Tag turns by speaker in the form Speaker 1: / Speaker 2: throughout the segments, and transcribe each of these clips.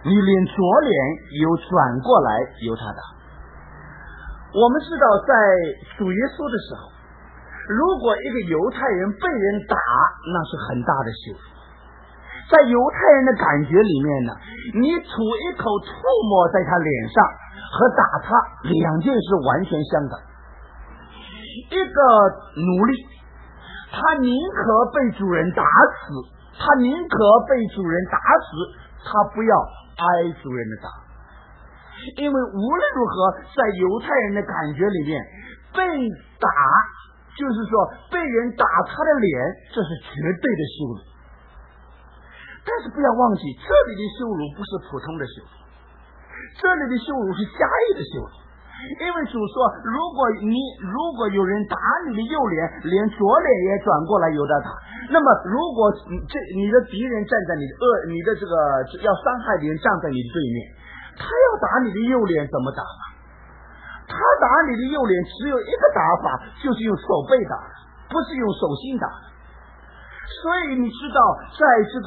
Speaker 1: 你连左脸有转过来由他打。我们知道在主耶稣的时候，如果一个犹太人被人打，那是很大的羞辱。在犹太人的感觉里面呢，你吐一口唾沫在他脸上和打他两件事完全相等。一个奴隶，他宁可被主人打死，他宁可被主人打死，他不要挨主人的打。因为无论如何，在犹太人的感觉里面，被打就是说被人打他的脸，这是绝对的羞辱。但是不要忘记，这里的羞辱不是普通的羞辱，这里的羞辱是加意的羞辱。因为主说，如果有人打你的右脸，连左脸也转过来由他打，那么如果你的敌人站在你的这个要伤害的人站在你的对面，他要打你的右脸怎么打呢？他打你的右脸只有一个打法，就是用手背打，不是用手心打。所以你知道，在这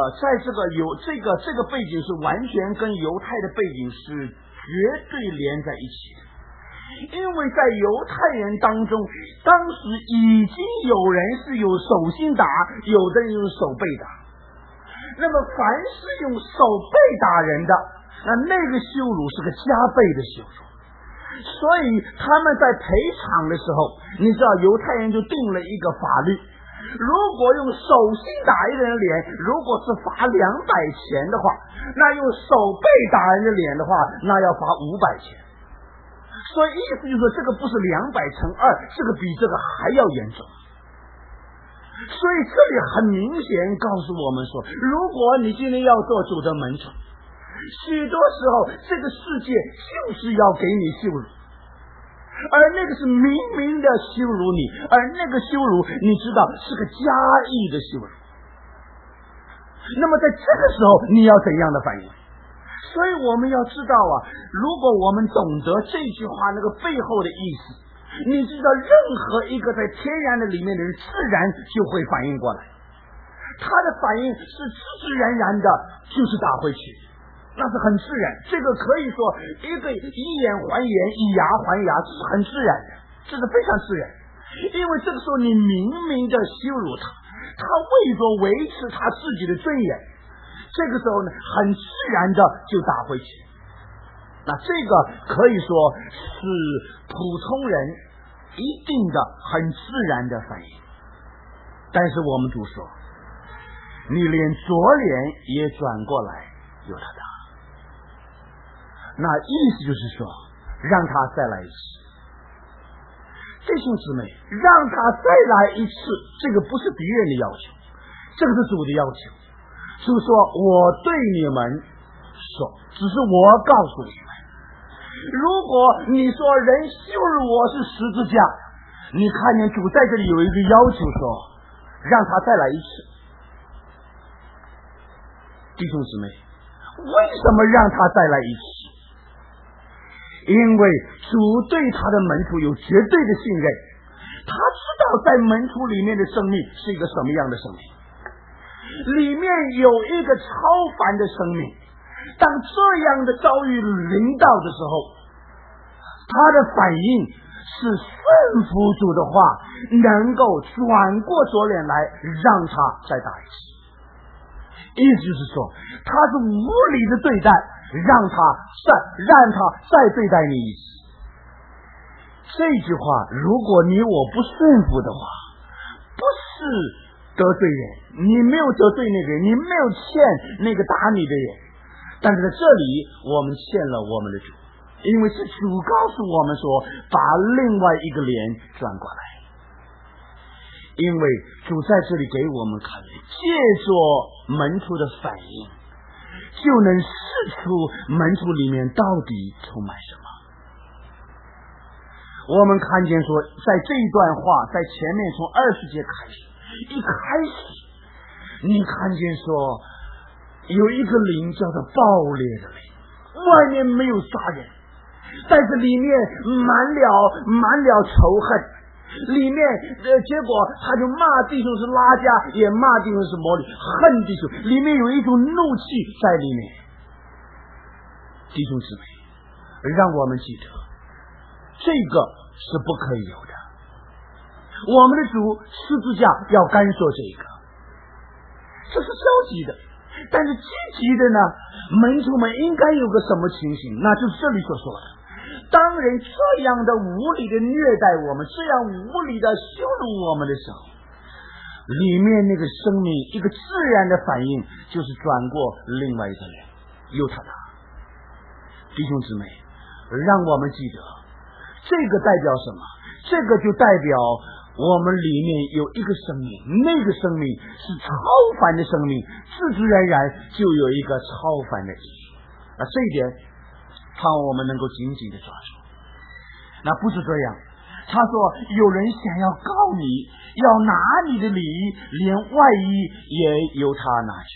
Speaker 1: 个背景是完全跟犹太的背景是绝对连在一起的。因为在犹太人当中，当时已经有人是有手心打，有的人用手背打。那么凡是用手背打人的，那个羞辱是个加倍的羞辱。所以他们在赔偿的时候，你知道犹太人就定了一个法律，如果用手心打一个人脸，如果是罚200钱的话，那用手背打人的脸的话，那要罚500钱。所以意思就是说，这个不是200乘2，这个比这个还要严重。所以这里很明显告诉我们说，如果你今天要做主的门徒，许多时候这个世界就是要给你羞辱，而那个是明明的羞辱你，而那个羞辱你知道是个加意的羞辱。那么在这个时候你要怎样的反应？所以我们要知道啊，如果我们懂得这句话那个背后的意思，你知道任何一个在天然的里面的人自然就会反应过来，他的反应是自自然然的就是打回去，那是很自然。这个可以说一个以眼还眼，以牙还牙，这是很自然的，这是非常自然。因为这个时候你明明的羞辱他，他为着维持他自己的尊严，这个时候呢很自然的就打回去。那这个可以说是普通人一定的很自然的反应。但是我们主说，你连左脸也转过来由他打，那意思就是说让他再来一次。弟兄姊妹，让他再来一次，这个不是敌人的要求，这个是主的要求。主说，我对你们说，只是我告诉你们，如果你说人羞辱我是十字架，你看见主在这里有一个要求说，让他再来一次。弟兄姊妹，为什么让他再来一次？因为主对他的门徒有绝对的信任，他知道在门徒里面的生命是一个什么样的生命，里面有一个超凡的生命。当这样的遭遇临到的时候，他的反应是顺服主的话，能够转过左脸来让他再打一次。意思就是说，他是无理的对待，让他再对待你一次。这句话如果你我不顺服的话，不是得罪人，你没有得罪那个人，你没有欠那个打你的人，但是在这里我们欠了我们的主，因为是主告诉我们说把另外一个脸转过来。因为主在这里给我们看，借着门徒的反应就能试出门徒里面到底充满什么。我们看见说，在这一段话在前面从20节开始，一开始你看见说有一个灵叫做暴烈的灵，外面没有杀人，但是里面满了仇恨，里面结果他就骂弟兄是拉加，也骂弟兄是魔力，恨弟兄，里面有一种怒气在里面。 弟兄姊妹，让我们记得这个是不可以有的。我们的主十字架要干涉这个，这是消极的。但是积极的呢，门徒们应该有个什么情形？那就是这里所说的，当人这样的无理的虐待我们，这样无理的羞辱我们的时候，里面那个生命一个自然的反应就是转过另外一个人，由他打。弟兄姊妹，让我们记得这个代表什么？这个就代表我们里面有一个生命，那个生命是超凡的生命，自自然然就有一个超凡的意义。这一点盼望我们能够紧紧的抓住。那不是这样，他说有人想要告你，要拿你的礼衣，连外衣也由他拿去。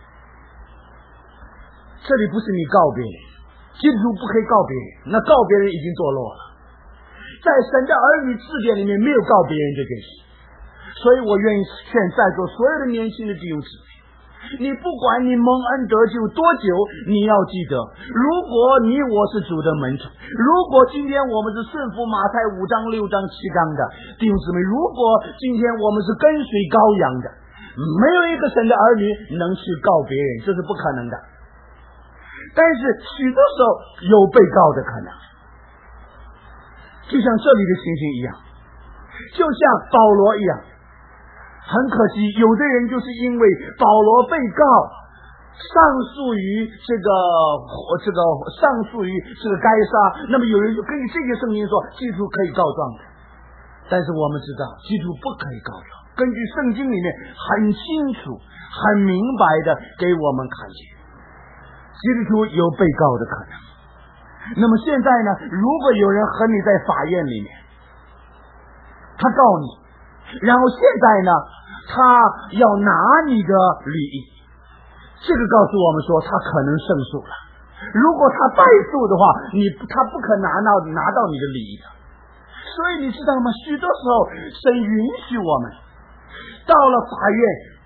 Speaker 1: 这里不是你告别人，基督徒不可以告别人，那告别人已经堕落了。在神的儿女字典里面没有告别人这件事，所以我愿意劝在座所有的年轻的弟兄姊妹，你不管你蒙恩得救多久，你要记得，如果你我是主的门徒，如果今天我们是顺服马太5章6章7章的弟兄姊妹，如果今天我们是跟随羔羊的，没有一个神的儿女能去告别人，这是不可能的。但是许多时候有被告的可能，就像这里的情形一样，就像保罗一样。很可惜，有的人就是因为保罗被告上诉于这个该撒，那么有人就根据这个圣经说基督可以告状的。但是我们知道基督不可以告状，根据圣经里面很清楚很明白的给我们看见基督有被告的可能。那么现在呢，如果有人和你在法院里面，他告你，然后现在呢他要拿你的礼义，这个告诉我们说他可能胜诉了。如果他败诉的话，他不可拿到你的礼义的。所以你知道吗？许多时候神允许我们到了法院，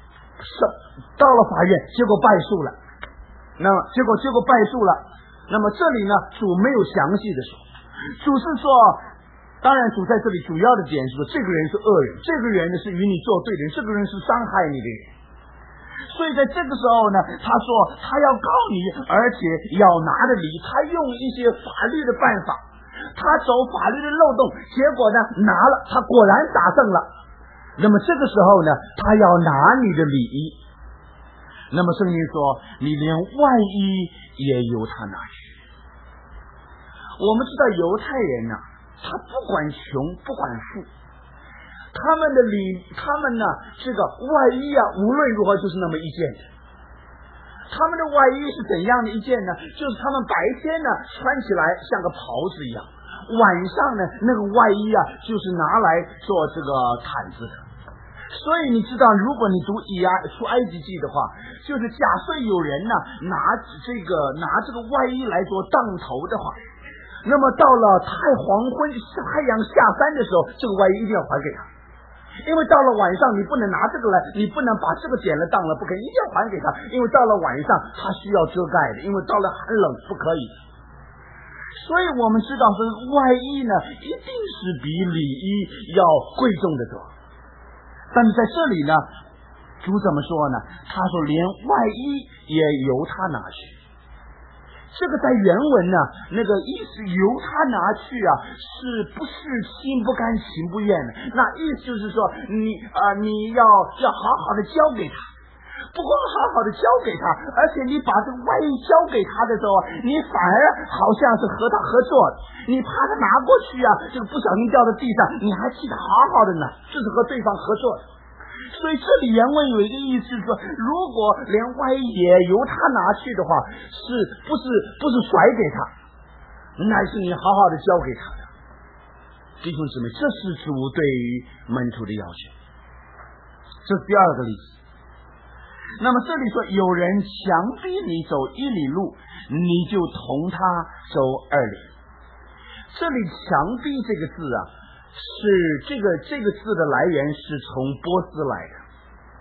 Speaker 1: 结果败诉了，那么结果败诉了。那么这里呢，主没有详细的说，主是说，当然主在这里主要的点是说，这个人是恶人，这个人呢是与你作对的人，这个人是伤害你的人。所以在这个时候呢，他说他要告你，而且要拿着礼，他用一些法律的办法，他走法律的漏洞，结果呢拿了，他果然打胜了。那么这个时候呢，他要拿你的礼衣。那么圣经说，你连外衣也由他拿去。我们知道犹太人呢，他不管穷不管富，他们呢这个外衣啊，无论如何就是那么一件的。他们的外衣是怎样的一件呢？就是他们白天呢穿起来像个袍子一样，晚上呢那个外衣啊就是拿来做这个毯子的。所以你知道，如果你读出埃及记的话，就是假设有人呢拿这个外衣来做当头的话，那么到了太阳下山的时候，这个外衣一定要还给他。因为到了晚上你不能拿这个来，你不能把这个剪了当了，不可以，一定要还给他。因为到了晚上他需要遮盖的，因为到了寒冷不可以。所以我们知道这外衣呢一定是比礼衣要贵重的多。但是在这里呢，主怎么说呢？他说连外衣也由他拿去。这个在原文呢，那个意思由他拿去啊，是不是心不甘情不愿的？那意思就是说，你要好好的交给他，不光好好的交给他，而且你把这个外衣交给他的时候，你反而好像是和他合作的。你怕他拿过去啊，这个不小心掉到地上，你还记得好好的呢，这是和对方合作的。所以这里原文有一个意思是说，如果连外衣也由他拿去的话，是不是甩给他，乃是你好好的交给他的。弟兄姊妹，这是主对于门徒的要求。这是第二个例子。那么这里说，有人强逼你走1里路，你就同他走2里。这里强逼这个字啊，是这个字的来源是从波斯来的。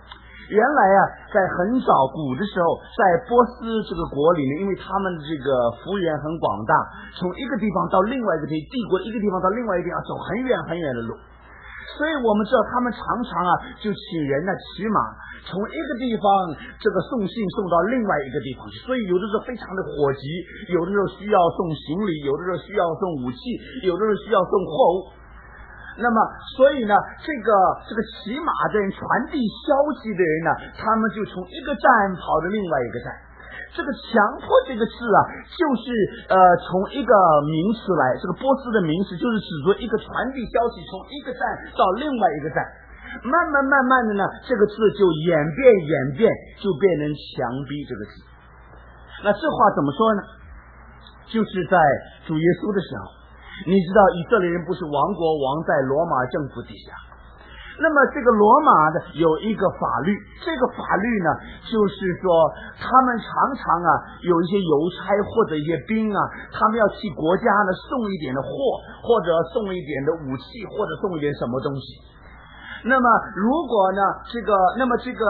Speaker 1: 原来啊，在很早古的时候，在波斯这个国里呢，因为他们这个幅员很广大，从一个地方到另外一个帝国，一个地方到另外一个地方走很远很远的路，所以我们知道他们常常啊就请人呢骑马从一个地方这个送信送到另外一个地方去，所以有的时候非常的火急，有的时候需要送行李，有的时候需要送武器，有的时候需要送货物。那么所以呢这个骑马的人传递消息的人呢，他们就从一个站跑到另外一个站。这个强迫这个字啊，就是从一个名词来，这个波斯的名词就是指着一个传递消息从一个站到另外一个站，慢慢的呢，这个字就演变就变成强逼这个字。那这话怎么说呢？就是在主耶稣的时候，你知道以色列人不是亡在罗马政府底下，那么这个罗马的有一个法律，这个法律呢就是说他们常常啊有一些邮差或者一些兵啊，他们要替国家呢送一点的货，或者送一点的武器，或者送一点什么东西。那么如果呢这个罗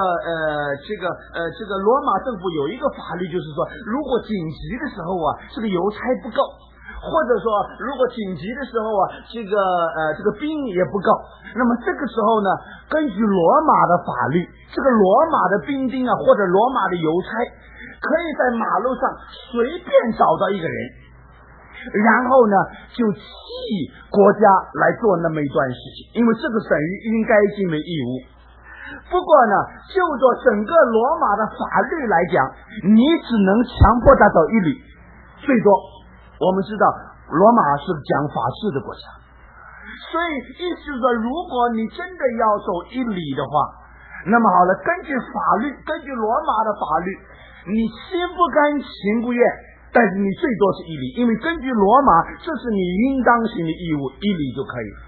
Speaker 1: 马政府有一个法律，就是说如果紧急的时候啊这个邮差不够，或者说如果紧急的时候啊这个兵也不够，那么这个时候呢根据罗马的法律，这个罗马的兵丁啊或者罗马的邮差可以在马路上随便找到一个人，然后呢就替国家来做那么一段事情，因为这个等于应该尽的义务。不过呢就着整个罗马的法律来讲，你只能强迫他走一里，最多。我们知道罗马是讲法治的国家，所以意思是说如果你真的要走一里的话，那么好了，根据法律，根据罗马的法律，你心不甘情不愿，但是你最多是一里，因为根据罗马这是你应当行的义务，一里就可以了。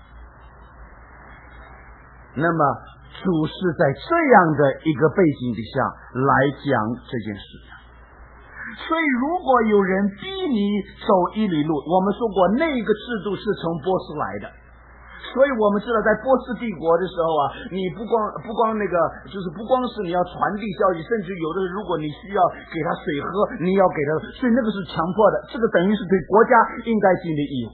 Speaker 1: 那么主是在这样的一个背景底下来讲这件事情。所以如果有人逼你走一里路，我们说过那个制度是从波斯来的，所以我们知道在波斯帝国的时候啊，你不光那个就是不光是你要传递消息，甚至有的如果你需要给他水喝，你要给他，所以那个是强迫的，这个等于是对国家应该尽的义务。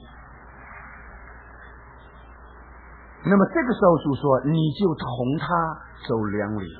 Speaker 1: 那么这个时候就说你就同他走2里路，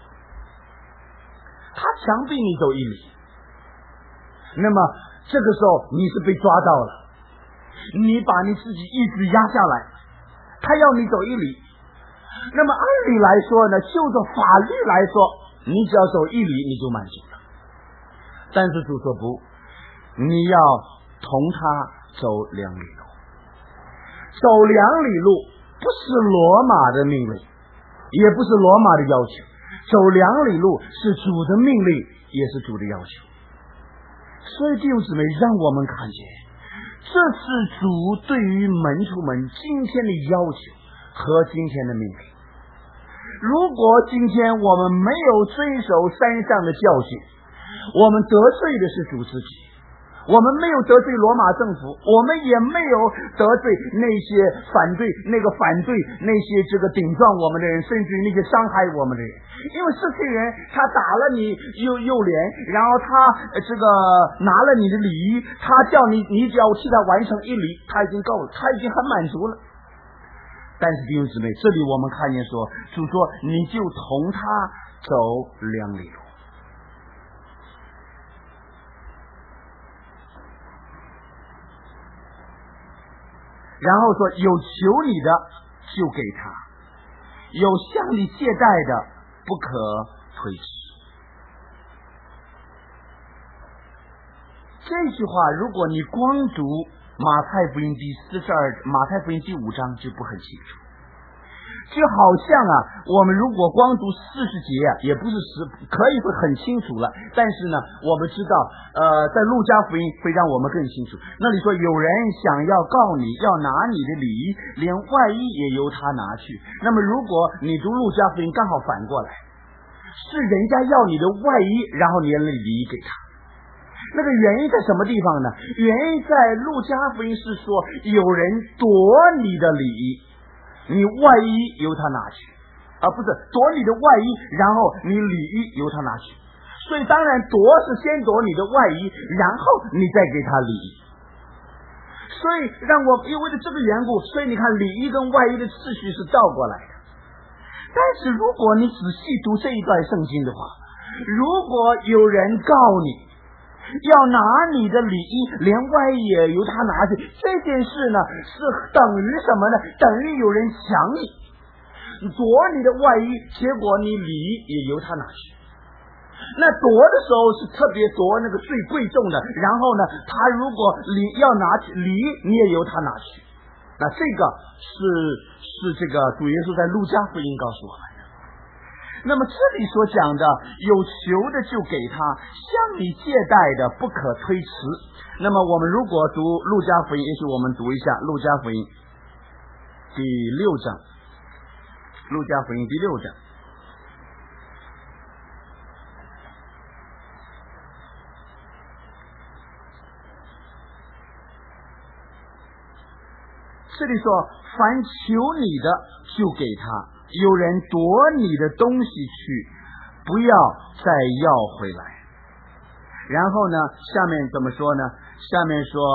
Speaker 1: 他强逼你走1里，那么这个时候你是被抓到了，你把你自己意志压下来，他要你走1里，那么按理来说呢，就着法律来说，你只要走1里你就满足了。但是主说不，你要同他走2里路。走2里路不是罗马的命令，也不是罗马的要求，走2里路是主的命令，也是主的要求。所以弟兄姊妹，让我们看见这是主对于门徒们今天的要求和今天的命令。如果今天我们没有遵守山上的教训，我们得罪的是主自己，我们没有得罪罗马政府，我们也没有得罪那些反对那些这个顶撞我们的人，甚至于那些伤害我们的人。因为这些人他打了你右脸，然后他这个拿了你的礼仪，他叫你只要替他完成1里，他已经够了，他已经很满足了。但是弟兄姊妹，这里我们看见说，主说你就同他走2里路。然后说有求你的就给他，有向你借贷的不可推迟。这句话如果你光读马太福音第5章就不很清楚，就好像啊我们如果光读40节啊，也不是可以会很清楚了，但是呢我们知道在路加福音会让我们更清楚。那里说有人想要告你，要拿你的礼仪，连外衣也由他拿去。那么如果你读路加福音刚好反过来，是人家要你的外衣，然后你的礼仪给他。那个原因在什么地方呢？原因在路加福音是说有人夺你的礼仪，你外衣由他拿去， 不是夺你的外衣，然后你里衣由他拿去。所以当然夺是先夺你的外衣，然后你再给他里衣。所以因为这个缘故，所以你看里衣跟外衣的次序是倒过来的。但是如果你仔细读这一段圣经的话，如果有人告你要拿你的里衣，连外衣也由他拿去，这件事呢是等于什么呢？等于有人抢你，夺你的外衣，结果你里衣也由他拿去。那夺的时候是特别夺那个最贵重的，然后呢他如果要拿去里衣，你也由他拿去。那这个是这个主耶稣在路加福音告诉我们的。那么这里所讲的有求的就给他，向你借贷的不可推辞。那么我们如果读路加福音，也许我们读一下路加福音第6章，路加福音第6章。这里说凡求你的就给他，有人夺你的东西去，不要再要回来。然后呢下面怎么说呢？下面说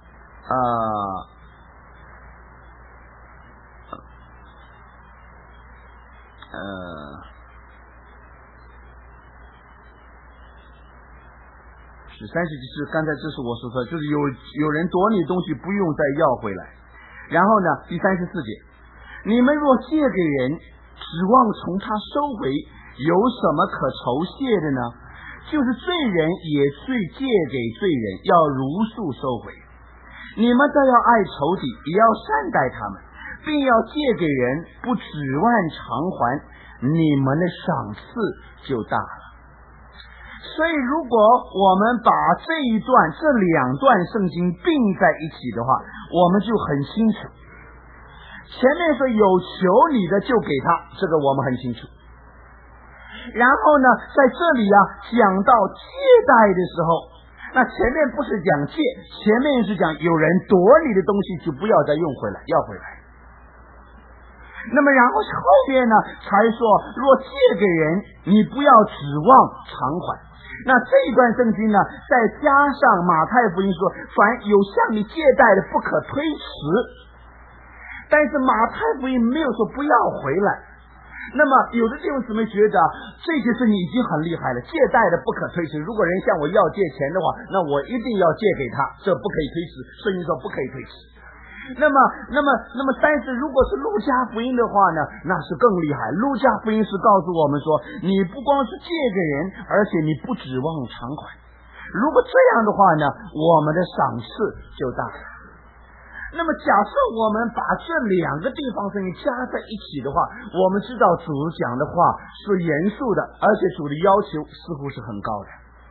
Speaker 1: 13节是刚才这是我所说的，就是有人夺你东西，不用再要回来。然后呢第34节，你们若借给人，指望从他收回，有什么可酬谢的呢？就是罪人也借给罪人，要如数收回。你们都要爱仇敌，也要善待他们，并要借给人，不指望偿还，你们的赏赐就大了。所以如果我们把这两段圣经并在一起的话，我们就很清楚。前面说有求你的就给他，这个我们很清楚。然后呢在这里讲到借贷的时候，那前面不是讲借，前面是讲有人夺你的东西就不要再用回来，要回来。那么然后后面呢才说若借给人，你不要指望偿还。那这一段圣经呢再加上马太福音说凡有向你借贷的不可推辞，但是马太福音没有说不要回来。那么有的弟兄姊妹觉得这些事情已经很厉害了，借贷的不可推辞，如果人向我要借钱的话，那我一定要借给他，这不可以推辞，圣经说不可以推辞。那么但是如果是路加福音的话呢，那是更厉害。路加福音是告诉我们说，你不光是借给人，而且你不指望偿还。如果这样的话呢，我们的赏赐就大了。那么假设我们把这两个地方圣经加在一起的话，我们知道主讲的话是严肃的，而且主的要求似乎是很高的。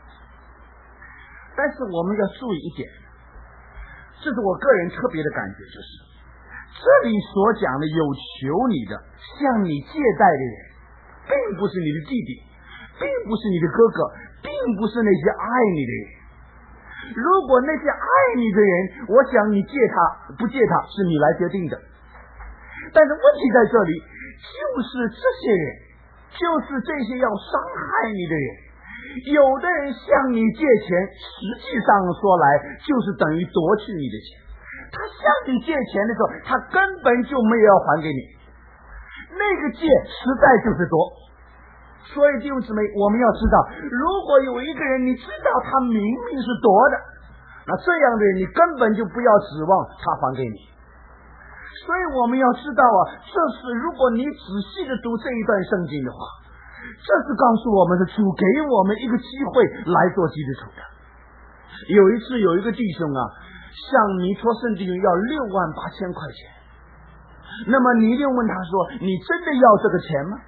Speaker 1: 但是我们要注意一点，这是我个人特别的感觉，就是这里所讲的有求你的向你借贷的人，并不是你的弟弟，并不是你的哥哥，并不是那些爱你的人。如果那些爱你的人，我想你借他不借他是你来决定的。但是问题在这里，就是这些人，就是这些要伤害你的人，有的人向你借钱，实际上说来就是等于夺去你的钱。他向你借钱的时候，他根本就没有要还给你，那个借实在就是夺。所以弟兄姊妹，我们要知道，如果有一个人你知道他明明是夺的，那这样的人你根本就不要指望他还给你。所以我们要知道这是如果你仔细的读这一段圣经的话，这是告诉我们的主给我们一个机会来做基督徒的。有一次有一个弟兄向尼托圣经要68000块钱，那么你一定问他说，你真的要这个钱吗？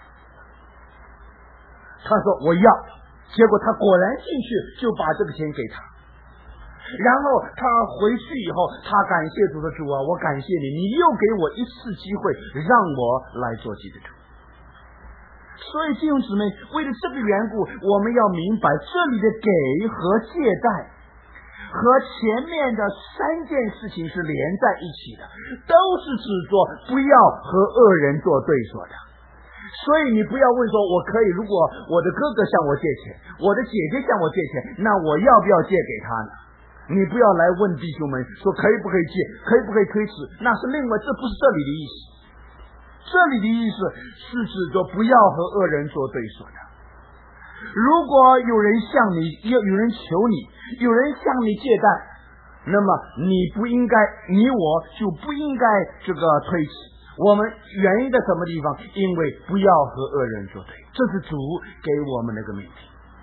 Speaker 1: 他说我要，结果他果然进去就把这个钱给他，然后他回去以后，他感谢主的主我感谢你，你又给我一次机会让我来做基督徒。所以弟兄姊妹，为了这个缘故，我们要明白这里的给和借贷和前面的3件事情是连在一起的，都是指着不要和恶人做对说的。 所以你不要问说我可以，如果我的哥哥向我借钱，我的姐姐向我借钱，那我要不要借给他呢？你不要来问弟兄们说可以不可以借，可以不可以推迟，那是另外，这不是这里的意思。这里的意思是指着不要和恶人做对手的。如果有人向你，有人求你，有人向你借贷，那么你我就不应该这个推迟。我们原因在什么地方？因为不要和恶人作对，这是主给我们那个命令。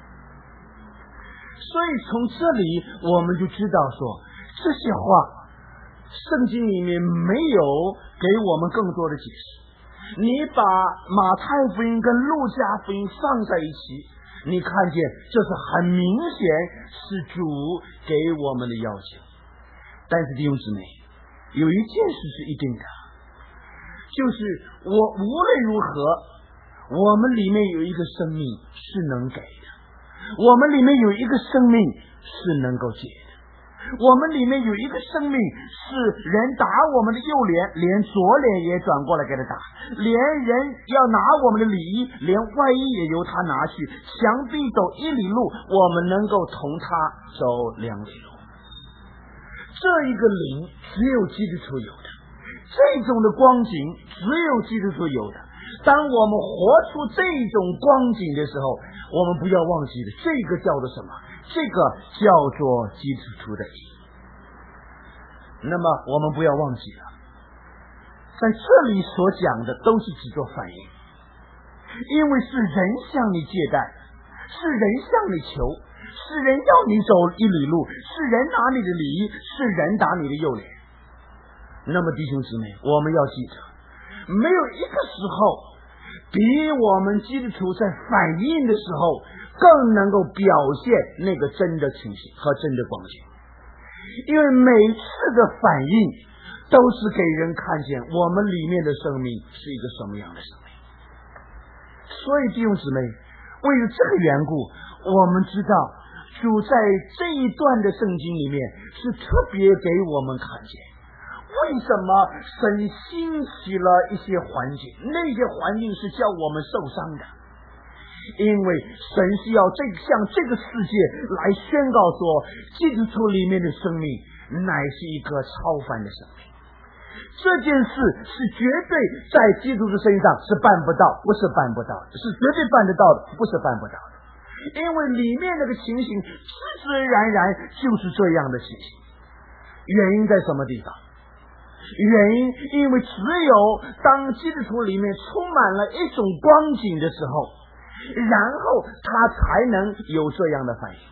Speaker 1: 所以从这里我们就知道说，这些话圣经里面没有给我们更多的解释。你把马太福音跟路加福音放在一起，你看见这是很明显是主给我们的要求。但是弟兄姊妹，有一件事是一定的，就是我无论如何，我们里面有一个生命是能给的，我们里面有一个生命是能够解的，我们里面有一个生命是人打我们的右脸，连左脸也转过来给他打，连人要拿我们的里衣，连外衣也由他拿去，墙壁走1里路，我们能够同他走2里路。这一个灵只有基督徒有的，这种的光景只有基督徒有的。当我们活出这种光景的时候，我们不要忘记了，这个叫做什么？这个叫做基督徒的义。那么我们不要忘记了，在这里所讲的都是只做反应，因为是人向你借贷，是人向你求，是人要你走1里路，是人拿你的里衣，是人打你的右脸。那么弟兄姊妹，我们要记得，没有一个时候比我们基督徒在反应的时候更能够表现那个真的情形和真的光景。因为每次的反应都是给人看见我们里面的生命是一个什么样的生命。所以弟兄姊妹，为了这个缘故，我们知道主在这一段的圣经里面是特别给我们看见，为什么神兴起了一些环境，那些环境是叫我们受伤的。因为神是要向这个世界来宣告说，基督徒里面的生命乃是一个超凡的生命。这件事是绝对在基督徒身上是办不到，不是办不到的，是绝对办得到的，不是办不到的。因为里面那个情形自自然然就是这样的情形。原因在什么地方？原因因为只有当基督徒里面充满了一种光景的时候，然后他才能有这样的反应。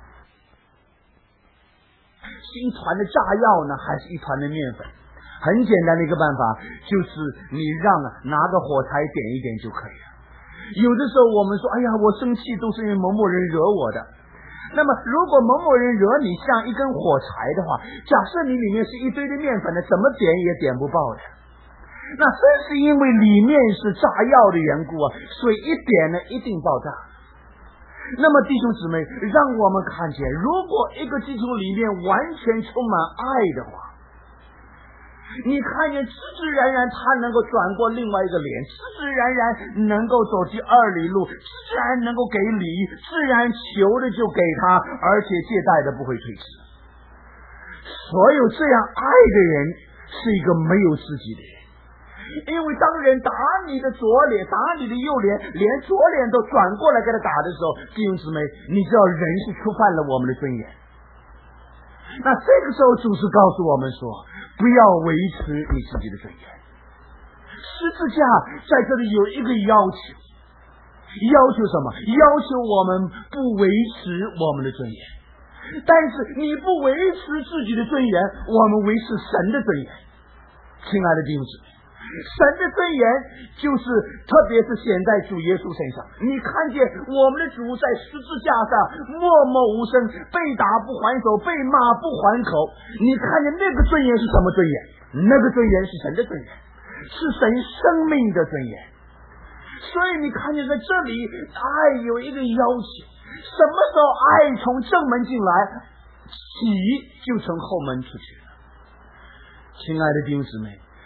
Speaker 1: 是一团的炸药呢，还是一团的面粉？很简单的一个办法，就是你拿个火柴点一点就可以了。有的时候我们说，哎呀，我生气都是因为某某人惹我的。那么如果某某人惹你像一根火柴的话，假设你里面是一堆的面粉呢，怎么点也点不爆的。那正是因为里面是炸药的缘故啊，所以一点呢一定爆炸。那么弟兄姊妹，让我们看见，如果一个基督徒里面完全充满爱的话，你看见自自然然他能够转过另外一个脸，自自然然能够走进2里路，自自然能够给礼，自然求的就给他，而且借贷的不会推迟。所有这样爱的人是一个没有自己的人。因为当人打你的左脸，打你的右脸，连左脸都转过来给他打的时候，弟兄姊妹，你知道人是触犯了我们的尊严。那这个时候主是告诉我们说，不要维持你自己的尊严。十字架在这里有一个要求，要求什么？要求我们不维持我们的尊严。但是你不维持自己的尊严，我们维持神的尊严。亲爱的弟兄姊妹，神的尊严就是特别是显在主耶稣身上。你看见我们的主在十字架上默默无声，被打不还手，被骂不还口。你看见那个尊严是什么尊严？那个尊严是神的尊严，是神生命的尊严。所以你看见在这里爱有一个要求，什么时候爱从正门进来，喜就从后门出去了。亲爱的弟兄姊妹，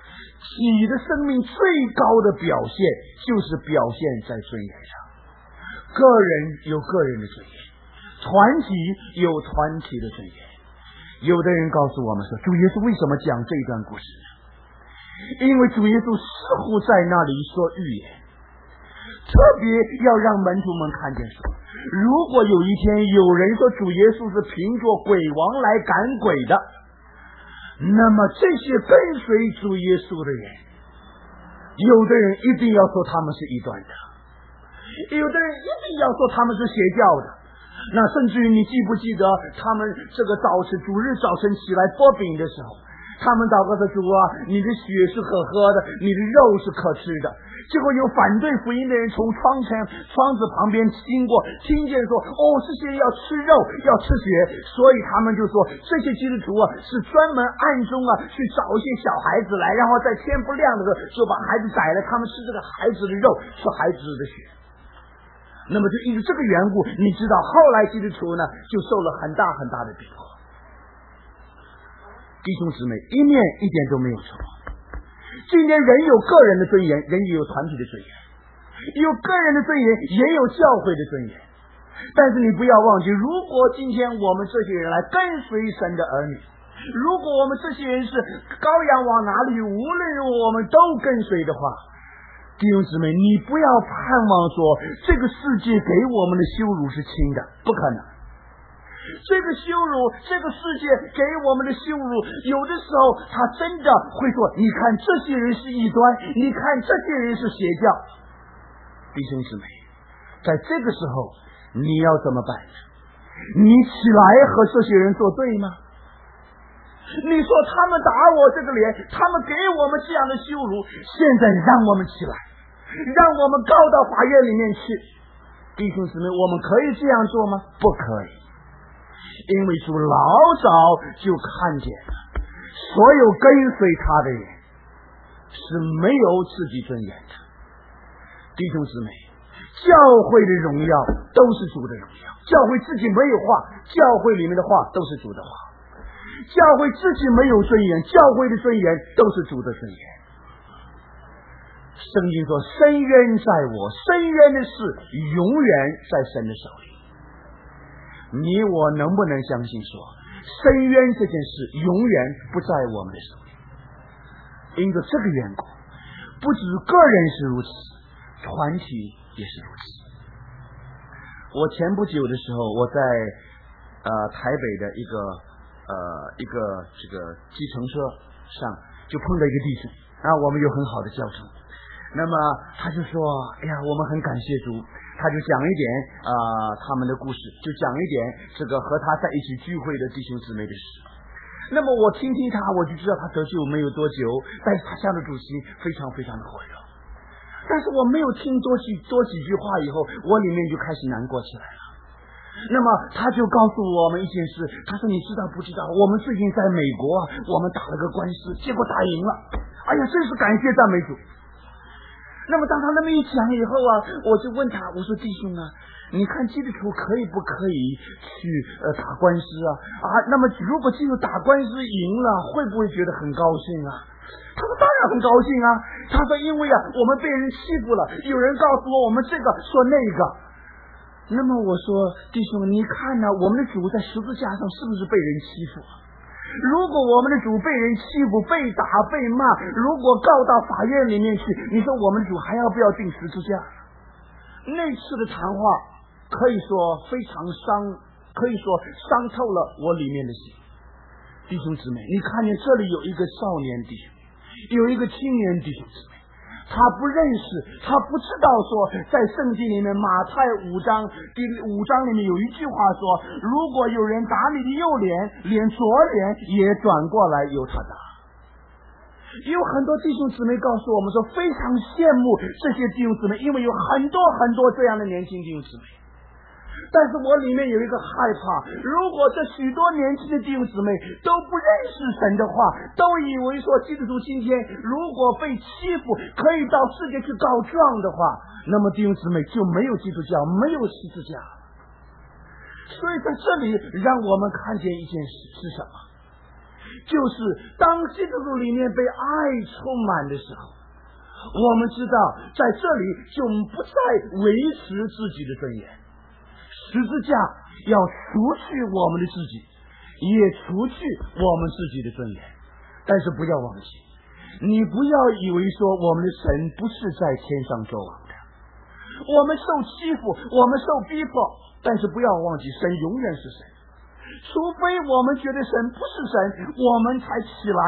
Speaker 1: 你的生命最高的表现就是表现在尊严上。个人有个人的尊严，团体有团体的尊严。有的人告诉我们说，主耶稣为什么讲这段故事呢？因为主耶稣似乎在那里说预言，特别要让门徒们看见说，如果有一天有人说主耶稣是凭着鬼王来赶鬼的，那么这些跟随主耶稣的人，有的人一定要说他们是异端的，有的人一定要说他们是邪教的。那甚至于你记不记得他们这个主日早晨起来剥饼的时候，他们祷告的主啊，你的血是可喝的，你的肉是可吃的。结果有反对福音的人从窗子旁边经过，听见说，这些要吃肉要吃血，所以他们就说这些基督徒啊是专门暗中去找一些小孩子来，然后在天不亮的时候就把孩子宰了，他们吃这个孩子的肉，吃孩子的血。那么就因为这个缘故，你知道后来基督徒呢就受了很大很大的逼迫。弟兄姊妹，一点都没有错。今天人有个人的尊严，人也有团体的尊严，有个人的尊严，也有教会的尊严。但是你不要忘记，如果今天我们这些人来跟随神的儿女，如果我们这些人是羔羊往哪里，无论我们都跟随的话，弟兄姊妹，你不要盼望说这个世界给我们的羞辱是轻的，不可能。这个羞辱，这个世界给我们的羞辱，有的时候他真的会说，你看这些人是异端，你看这些人是邪教。弟兄姊妹，在这个时候你要怎么办？你起来和这些人作对吗？你说他们打我这个脸，他们给我们这样的羞辱，现在让我们起来，让我们告到法院里面去。弟兄姊妹，我们可以这样做吗？不可以。因为主老早就看见了，所有跟随他的人是没有自己尊严的。弟兄姊妹，教会的荣耀都是主的荣耀，教会自己没有话，教会里面的话都是主的话。教会自己没有尊严，教会的尊严都是主的尊严。圣经说，深渊在我，深渊的事永远在神的手里。你我能不能相信说，深渊这件事永远不在我们的手里？因着这个缘故，不止个人是如此，团体也是如此。我前不久的时候，我在台北的一个这个计程车上就碰到一个弟兄，我们有很好的交通。那么他就说，哎呀，我们很感谢主，他就讲一点他们的故事，就讲一点这个和他在一起聚会的弟兄姊妹的事。那么我听他，我就知道他得救没有多久，但是他向着主席非常非常的火热。但是我没有听多几句话以后，我里面就开始难过起来了。那么他就告诉我们一件事，他说你知道不知道，我们最近在美国我们打了个官司，结果打赢了，哎呀，真是感谢赞美主。那么当他那么一讲以后我就问他，我说弟兄你看基督徒可以不可以去打官司那么如果基督徒打官司赢了，会不会觉得很高兴他说当然很高兴他说因为我们被人欺负了，有人告诉我们这个说那个。那么我说弟兄，你看我们的主在十字架上是不是被人欺负如果我们的主被人欺负、被打、被骂，如果告到法院里面去，你说我们主还要不要钉十字架？那次的谈话可以说非常可以说伤透了我里面的心。弟兄姊妹，你看见这里有一个少年弟兄，有一个青年弟兄姊妹，他不认识，他不知道说在圣经里面马太5章第5章里面有一句话说，如果有人打你的右脸，连左脸也转过来由他打。有很多弟兄姊妹告诉我们说，非常羡慕这些弟兄姊妹，因为有很多很多这样的年轻弟兄姊妹。但是我里面有一个害怕，如果这许多年轻的弟兄姊妹都不认识神的话，都以为说基督徒今天如果被欺负可以到世界去告状的话，那么弟兄姊妹就没有基督教，没有十字架。所以在这里让我们看见一件事是什么？ 就是当基督徒里面被爱充满的时候，我们知道在这里就不再维持自己的尊严，十字架要除去我们的自己，也除去我们自己的尊严。但是不要忘记，你不要以为说我们的神不是在天上作王的，我们受欺负，我们受逼迫，但是不要忘记神永远是神。除非我们觉得神不是神，我们才起来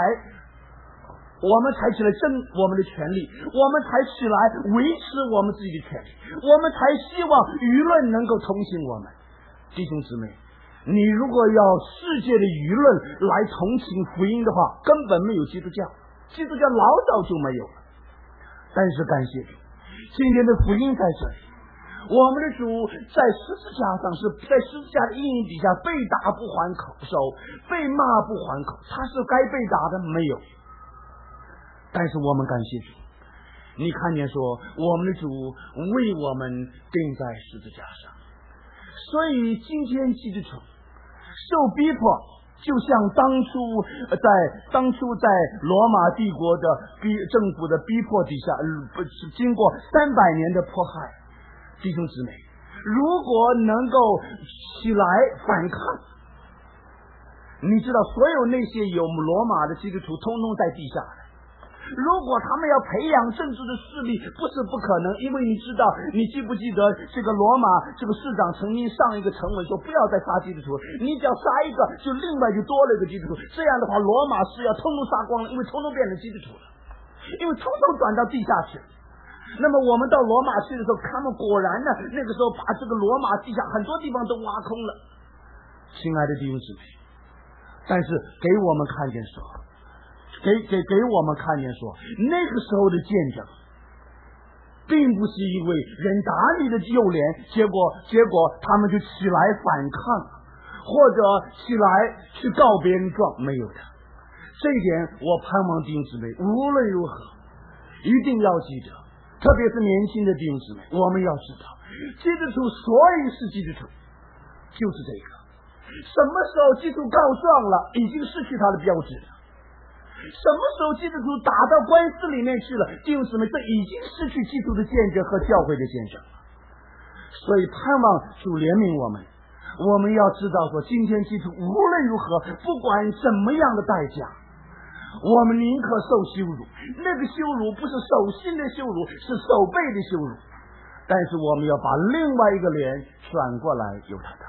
Speaker 1: 争我们的权利，我们才起来维持我们自己的权利，我们才希望舆论能够同情我们。弟兄姊妹，你如果要世界的舆论来同情福音的话，根本没有基督教，基督教老早就没有了。但是感谢主，今天的福音在这里，我们的主在十字架上，是在十字架的阴影底下被打不还手，被骂不还口，他是该被打的没有。但是我们感谢主，你看见说我们的主为我们钉在十字架上，所以今天基督徒受逼迫，就像当初在罗马帝国的政府的逼迫底下，经过300年的迫害，弟兄姊妹，如果能够起来反抗，你知道所有那些有罗马的基督徒通通在地下的。如果他们要培养政治的势力，不是不可能，因为你知道，你记不记得这个罗马这个市长曾经上一个呈文说，不要再杀基督徒，你只要杀一个，就另外就多了一个基督徒，这样的话罗马是要通通杀光了，因为通通变成基督徒了，因为通通转到地下去。那么我们到罗马去的时候，他们果然呢，那个时候把这个罗马地下很多地方都挖空了。亲爱的弟兄姊妹，但是给我们看见说，给我们看见说，那个时候的见证，并不是因为人打你的右脸，结果他们就起来反抗，或者起来去告别人状，没有的。这一点我盼望弟兄姊妹无论如何一定要记得，特别是年轻的弟兄姊妹，我们要知道，基督徒所以是基督徒，就是这个。什么时候基督告状了，已经失去他的标志了。什么时候基督徒打到官司里面去了，弟兄姊妹，这已经失去基督的见证和教会的见证了。所以盼望主怜悯我们，我们要知道说，今天基督无论如何，不管什么样的代价，我们宁可受羞辱。那个羞辱不是手心的羞辱，是手背的羞辱，但是我们要把另外一个脸转过来由他打。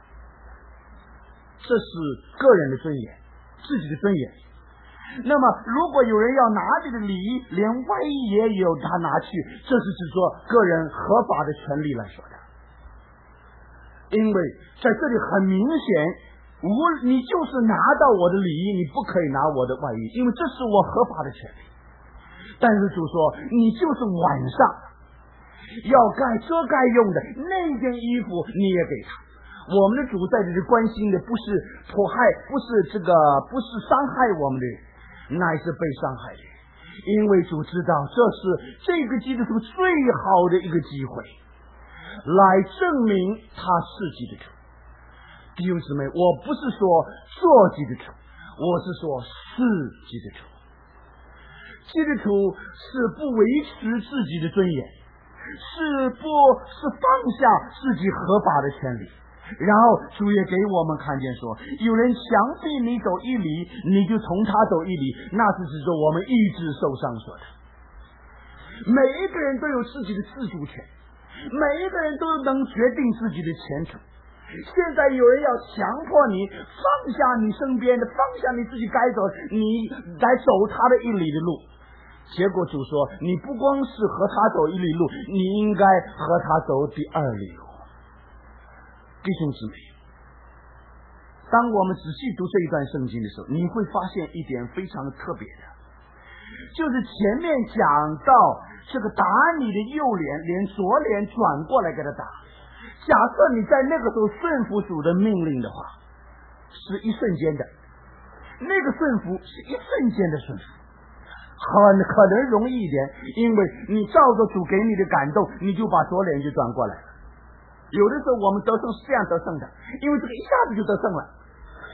Speaker 1: 这是个人的尊严，自己的尊严。那么如果有人要拿这个礼，连外衣也有他拿去，这是指说个人合法的权利来说的。因为在这里很明显，你就是拿到我的礼仪，你不可以拿我的外衣，因为这是我合法的权利。但是主说，你就是晚上要遮盖用的那件衣服你也给他。我们的主在这里关心的不是迫害，不是伤害我们的人，乃是被伤害的人。因为主知道这是这个基督徒最好的一个机会，来证明他是基督徒。弟兄姊妹，我不是说做基督徒，我是说是基督徒。基督徒是不维持自己的尊严，是放下自己合法的权利。然后主也给我们看见说，有人强逼你走一里，你就从他走一里，那是指着我们意志受伤说的。每一个人都有自己的自主权，每一个人都能决定自己的前途。现在有人要强迫你放下你身边的，放下你自己该走，你来走他的一里的路。结果主说，你不光是和他走一里路，你应该和他走第2里路。弟兄姊妹，当我们仔细读这一段圣经的时候，你会发现一点非常特别的，就是前面讲到这个打你的右脸，连左脸转过来给他打。假设你在那个时候顺服主的命令的话，是一瞬间的，那个顺服是一瞬间的顺服，可能容易一点，因为你照着主给你的感动，你就把左脸就转过来了。有的时候我们得胜是这样得胜的，因为这个一下子就得胜了。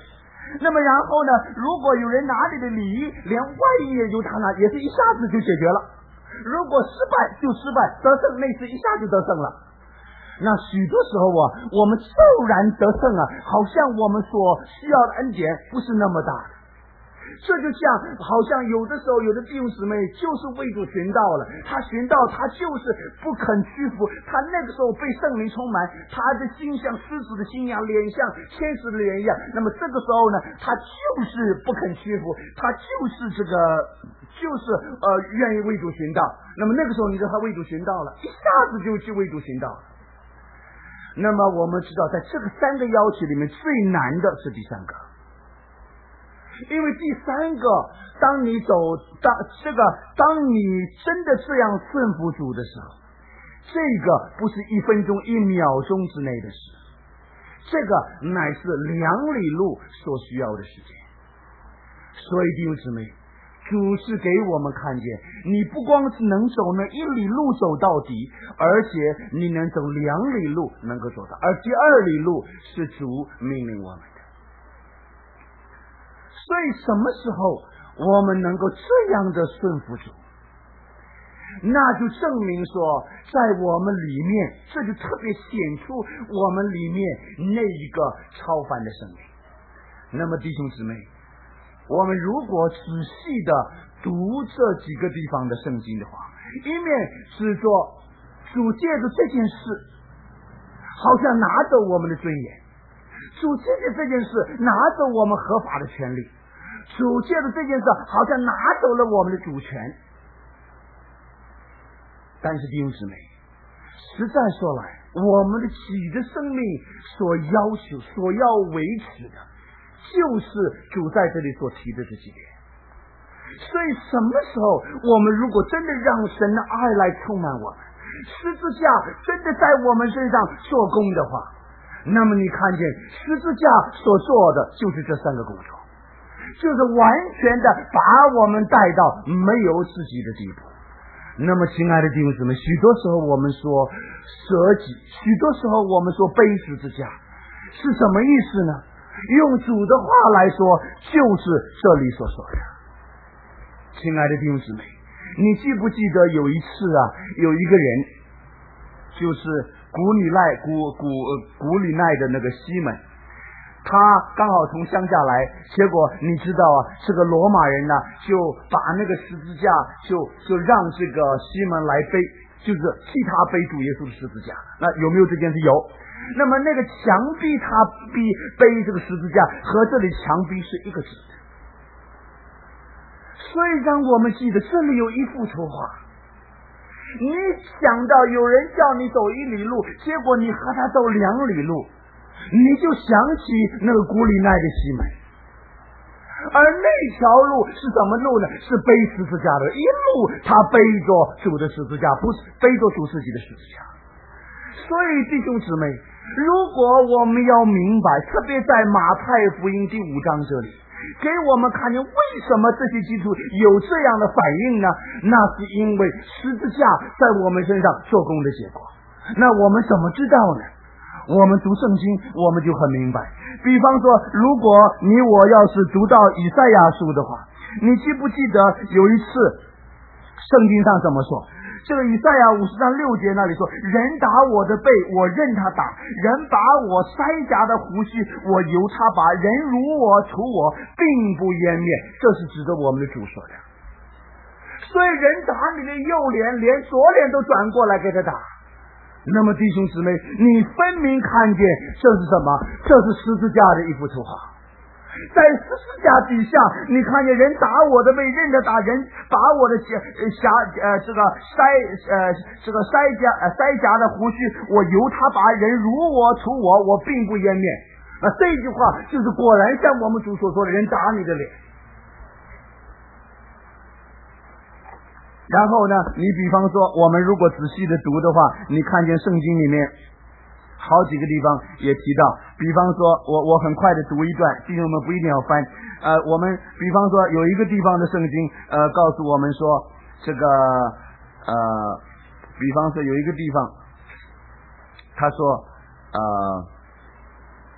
Speaker 1: 那么然后呢，如果有人拿你的礼，连外衣也就他拿，也是一下子就解决了。如果失败就失败，得胜那次一下就得胜了。那许多时候我们骤然得胜好像我们所需要的恩典不是那么大的。这就像好像有的时候有的弟兄姊妹就是为主寻道了，他寻道他就是不肯屈服，他那个时候被圣灵充满，他的心像狮子的心一样，脸像天使的脸一样，那么这个时候呢，他就是不肯屈服，他就是愿意为主寻道。那么那个时候你知道他为主寻道了，一下子就去为主寻道了。那么我们知道在这个三个要求里面最难的是第三个，因为第三个，当你真的这样顺服主的时候，这个不是1分钟1秒钟之内的事，这个乃是2里路所需要的时间。所以弟兄姊妹，主是给我们看见，你不光是能走那1里路走到底，而且你能走2里路能够走到，而第2里路是主命令我们的。所以什么时候我们能够这样的顺服主，那就证明说在我们里面，这就特别显出我们里面那一个超凡的生命。那么弟兄姊妹，我们如果仔细的读这几个地方的圣经的话，一面是说主借着这件事好像拿走我们的尊严，主借着这件事拿走我们合法的权利，主借着这件事好像拿走了我们的主权。但是弟兄姊妹，实在说来，我们的己的生命所要求所要维持的就是主在这里所提的这几点。所以什么时候我们如果真的让神的爱来充满我们，十字架真的在我们身上做工的话，那么你看见十字架所做的就是这3个工作，就是完全的把我们带到没有自己的地步。那么亲爱的弟兄姊妹，许多时候我们说舍己，许多时候我们说背十字架，是什么意思呢？用主的话来说，就是这里所说的。亲爱的弟兄姊妹，你记不记得有一次有一个人，就是古里奈的那个西门，他刚好从乡下来，结果你知道这个罗马人呢，就把那个十字架就让这个西门来背，就是替他背主耶稣的十字架。那有没有这件事？有。那么那个墙壁他背这个十字架和这里墙壁是一个字，所以让我们记得这里有一幅图画。你想到有人叫你走1里路，结果你和他走2里路，你就想起那个古里奈的西门。而那条路是什么路呢？是背十字架的，一路他背着主的十字架，不是背着主自己的十字架。所以弟兄姊妹，如果我们要明白，特别在马太福音第5章这里给我们看见为什么这些基督有这样的反应呢？那是因为十字架在我们身上做工的结果。那我们怎么知道呢？我们读圣经我们就很明白。比方说，如果你我要是读到以赛亚书的话，你记不记得有一次圣经上怎么说？这个以赛亚50章6节那里说，人打我的背，我任他打；人把我腮颊的胡须，我由他拔；人辱我除我，并不湮灭。这是指着我们的主说的。所以人打你的右脸，连左脸都转过来给他打。那么弟兄姊妹，你分明看见这是什么？这是十字架的一幅图画。在十字架底下，你看见人打我的背，任着打；人把我的腮颊的胡须，我由他拔；人辱我除我，我并不湮灭。这句话就是果然像我们主所说的，人打你的脸。然后呢，你比方说我们如果仔细的读的话，你看见圣经里面好几个地方也提到，比方说我很快的读一段，弟兄们不一定要翻。我们比方说有一个地方的圣经告诉我们说，这个比方说有一个地方他说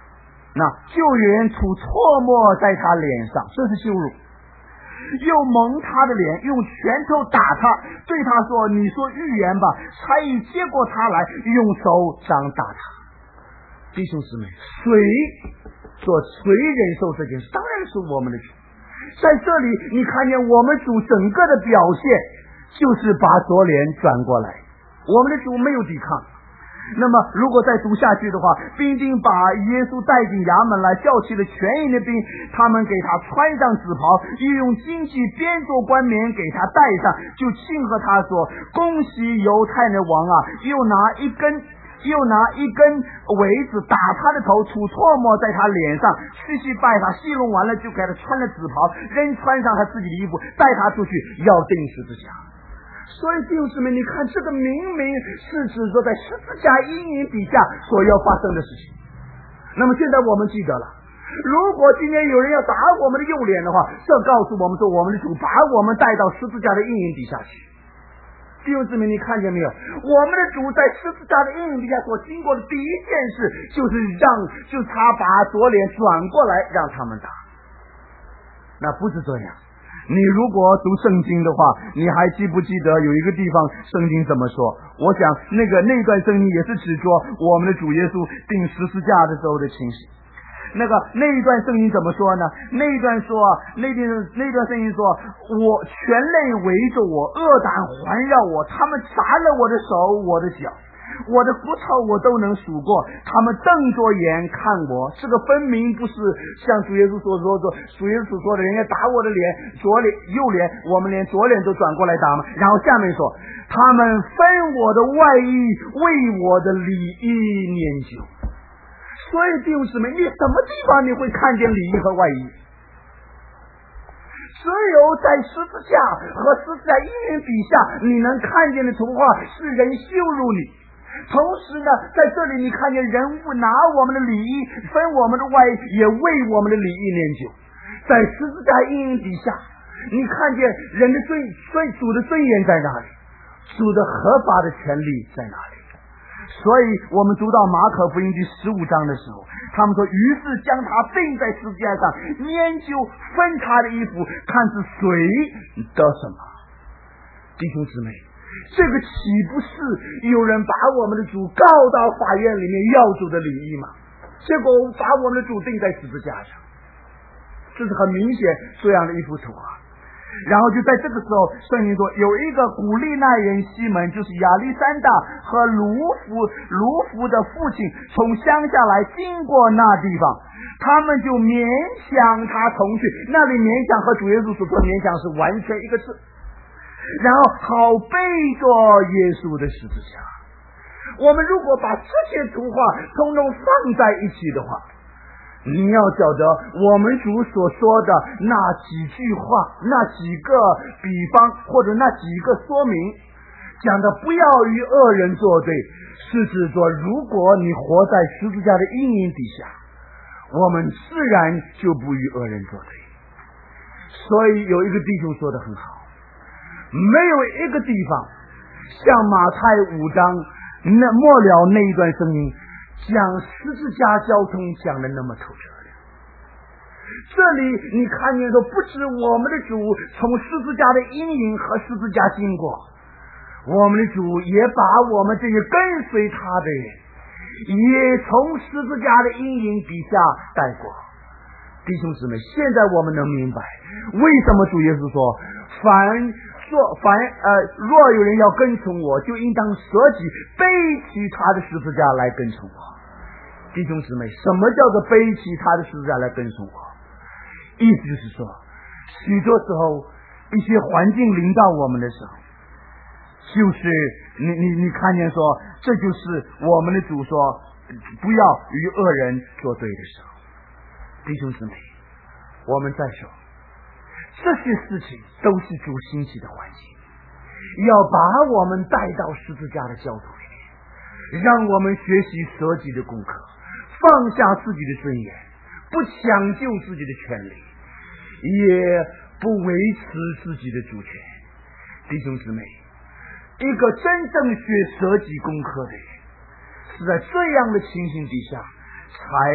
Speaker 1: 那就有人吐唾沫在他脸上，这是羞辱，又蒙他的脸，用拳头打他，对他说：你说预言吧。差役接过他来，用手掌打他。弟兄姊妹，谁忍受这件事？当然是我们的主。在这里你看见我们主整个的表现，就是把左脸转过来，我们的主没有抵抗。那么如果再读下去的话，兵丁把耶稣带进衙门来，叫起了全营的兵，他们给他穿上紫袍，又用金器编做冠冕给他戴上，就庆贺他说：恭喜犹太的王啊！又拿一根苇子打他的头，吐唾沫在他脸上，去拜他，戏弄完了就给他穿了紫袍，仍穿上他自己的衣服，带他出去要钉十字架。所以弟兄姊妹，你看这个明明是指着在十字架阴影底下所要发生的事情。那么现在我们记得了，如果今天有人要打我们的右脸的话，这告诉我们说，我们的主把我们带到十字架的阴影底下去。弟兄姊妹，你看见没有？我们的主在十字架的阴影底下所经过的第一件事，就是他把左脸转过来让他们打。那不是这样。你如果读圣经的话，你还记不记得有一个地方圣经怎么说？我想那段圣经也是指着我们的主耶稣钉十字架的时候的情形。那一段圣经怎么说呢？那段圣经说，我全类围着我，恶胆环绕我，他们砸了我的手，我的脚，我的骨头我都能数过，他们瞪着眼看我。这个分明不是像主耶稣所说的人家打我的脸，左脸右脸，我们连左脸都转过来打嘛。然后下面说，他们分我的外衣，为我的里衣研究。所以弟兄姊妹，你什么地方你会看见里衣和外衣？只有在十字架和十字架阴影底下你能看见的图画，是人羞辱你。同时呢，在这里你看见人物拿我们的里衣，分我们的外衣，也为我们的里衣研究。在十字架阴影底下，你看见人的主的尊严在哪里，主的合法的权利在哪里。所以我们读到马可福音第15章的时候，他们说，于是将他钉在十字架上，研究分他的衣服，看是谁得什么。弟兄姊妹，这个岂不是有人把我们的主告到法院里面要主的礼仪吗？结果把我们的主钉在十字架上，这是很明显这样的一幅图画。然后就在这个时候，圣经说有一个古利奈人西门，就是亚历山大和卢福的父亲，从乡下来经过那地方，他们就勉强他同去。那里勉强和主耶稣所说勉强是完全一个字，然后好背着耶稣的十字架。我们如果把这些图画通通放在一起的话，你要晓得我们主所说的那几句话，那几个比方或者那几个说明，讲的不要与恶人作对，是指说如果你活在十字架的阴影底下，我们自然就不与恶人作对。所以有一个弟兄说得很好，没有一个地方像马太5章那末了那一段声音讲十字架交通讲的那么透彻的。这里你看见说，不止我们的主从十字架的阴影和十字架经过，我们的主也把我们这些跟随他的人也从十字架的阴影底下带过。弟兄姊妹，现在我们能明白为什么主耶稣说，若有人要跟从我，就应当舍己，背起他的十字架来跟从我。弟兄姊妹，什么叫做背起他的十字架来跟从我？意思就是说，许多时候一些环境临到我们的时候，就是你看见说，这就是我们的主说不要与恶人作对的时候。弟兄姊妹，我们再说，这些事情都是主兴起的环境，要把我们带到十字架的教途里面，让我们学习舍己的功课，放下自己的尊严，不抢救自己的权利，也不维持自己的主权。弟兄姊妹，一个真正学舍己功课的人，是在这样的情形底下才学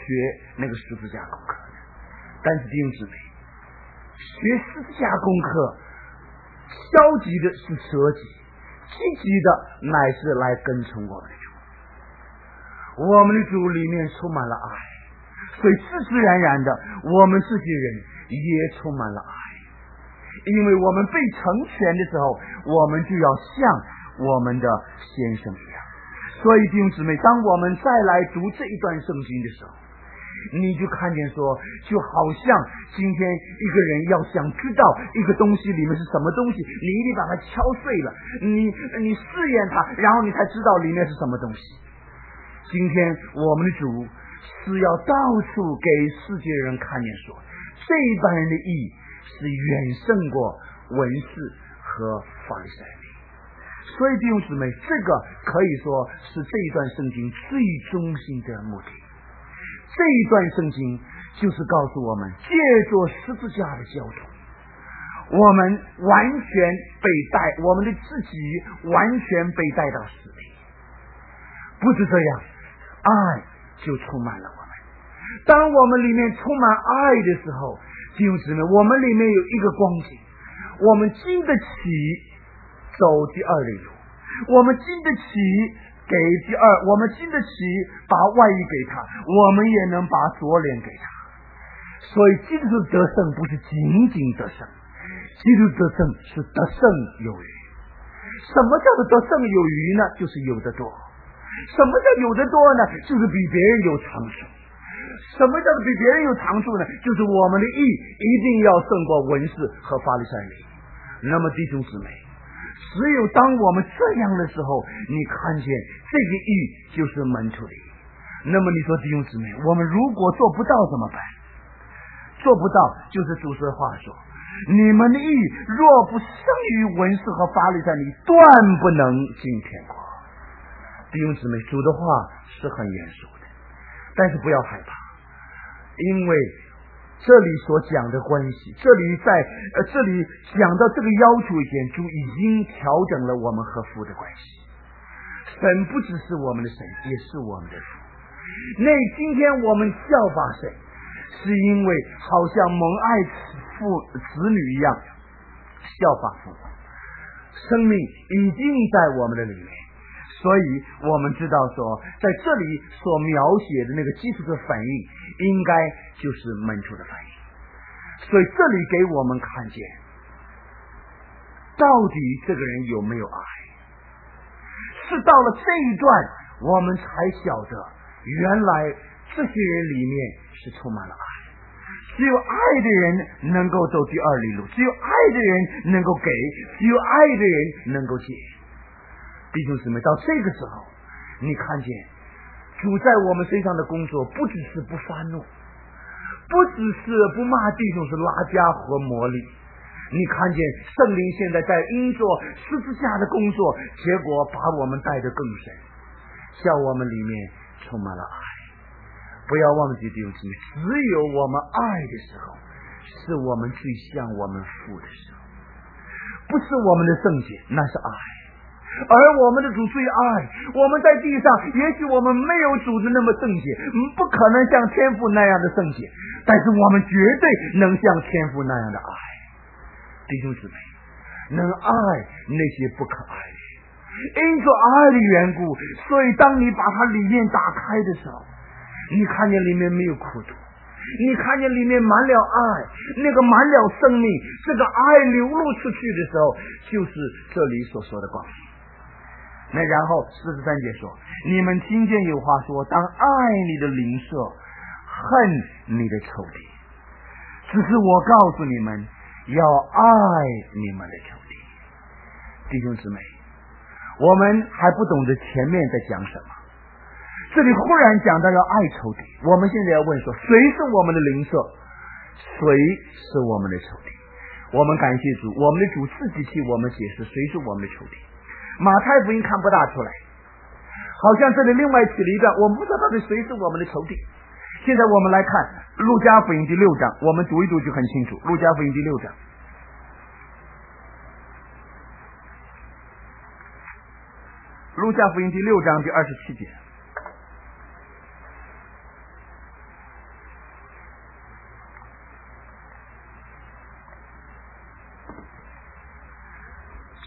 Speaker 1: 那个十字架功课的。但是弟兄姊妹，学十字架功课，消极的是舍己，积极的乃是来跟从我们的主。我们的主里面充满了爱，所以自自然然的，我们这些人也充满了爱。因为我们被成全的时候，我们就要像我们的先生一样。所以弟兄姊妹，当我们再来读这一段圣经的时候，你就看见说，就好像今天一个人要想知道一个东西里面是什么东西，你一定把它敲碎了，你试验它，然后你才知道里面是什么东西。今天我们的主是要到处给世界人看见说，这一般人的义是远胜过文士和法利赛人。所以弟兄姊妹，这个可以说是这一段圣经最中心的目的。这一段圣经就是告诉我们，借着十字架的交通，我们完全被带，我们的自己完全被带到死里。不是这样，爱就充满了我们。当我们里面充满爱的时候，弟兄姊妹，我们里面有一个光景，我们经得起走第二里路，我们经得起给我们经得起把外衣给他，我们也能把左脸给他。所以基督的得胜不是仅仅得胜，基督的得胜是得胜有余。什么叫做得胜有余呢？就是有的多。什么叫有的多呢？就是比别人有长处。什么叫做比别人有长处呢？就是我们的义一定要胜过文士和法利赛人。那么弟兄姊妹，只有当我们这样的时候，你看见这个义就是门徒的义。那么你说弟兄姊妹，我们如果做不到怎么办？做不到就是主说话说，你们的义若不胜于文士和法利赛人，断不能进天国。弟兄姊妹，主的话是很严肃的，但是不要害怕，因为这里所讲的关系，这里讲到这个要求以前，主已经调整了我们和父的关系。神不只是我们的神，也是我们的父。那今天我们效法神，是因为好像蒙爱子女一样效法父，生命已经在我们的里面。所以我们知道说，在这里所描写的那个基础的反应，应该就是门徒的反应。所以这里给我们看见，到底这个人有没有爱？是到了这一段，我们才晓得，原来这些人里面是充满了爱。只有爱的人能够走第二里路，只有爱的人能够给，只有爱的人能够借。弟兄姊妹，到这个时候，你看见主在我们身上的工作，不只是不发怒，不只是不骂弟兄是拉加和魔力。你看见圣灵现在在因着十字架的工作，结果把我们带得更深，像我们里面充满了爱。不要忘记弟兄姊妹，只有我们爱的时候，是我们最像我们父的时候。不是我们的圣洁，那是爱。而我们的主最爱，我们在地上也许我们没有主的那么圣洁，不可能像天父那样的圣洁，但是我们绝对能像天父那样的爱。弟兄姊妹，能爱那些不可爱的，因着爱的缘故，所以当你把它里面打开的时候，你看见里面没有苦毒，你看见里面满了爱，那个满了生命，这个爱流露出去的时候，就是这里所说的光明。那然后43节说，你们听见有话说，当爱你的邻舍，恨你的仇敌。只是我告诉你们，要爱你们的仇敌。弟兄姊妹，我们还不懂得前面在讲什么，这里忽然讲到要爱仇敌，我们现在要问说，谁是我们的邻舍，谁是我们的仇敌？我们感谢主，我们的主自己替我们解释谁是我们的仇敌。马太福音看不大出来，好像这里另外起了一段，我们不知道到底谁是我们的仇敌。现在我们来看路加福音第6章，我们读一读就很清楚。路加福音第6章，路加福音第6章第27节。